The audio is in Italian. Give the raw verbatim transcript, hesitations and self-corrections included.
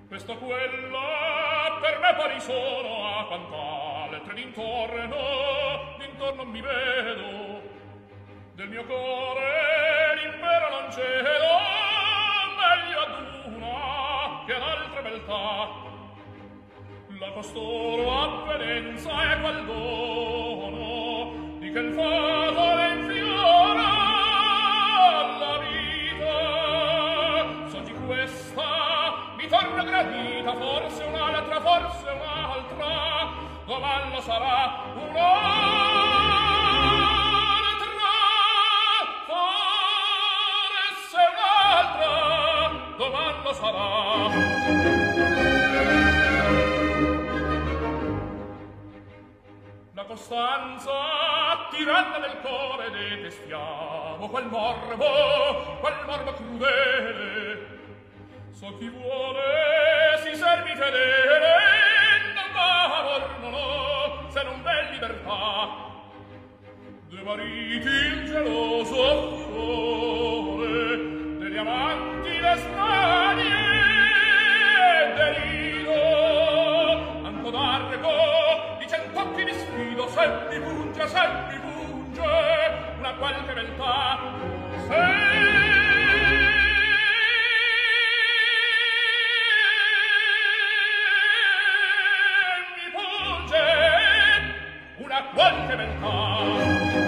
Questo quella per me pari sono a quant'altre d'intorno, d'intorno mi vedo. Del mio core l'impero non cedo, meglio ad una che ad altre beltà. La costoro avvenenza è qual dono di che il fato le infiora alla vita. So di questa mi torna gradita, forse un'altra, forse un'altra, domanda sarà un'altra, forse un'altra, domanda sarà. La costanza tiranna del core detestiamo, quel morbo, quel morbo crudele. So chi vuole si servi fedele, non amor non ho, se non bel libertà. De mariti il geloso cuore, degli amanti le stranie, derido, anco d'argo, di cent'occhi mi sfido, se mi punge, se mi punge, una qualche beltà, se qualche beltà.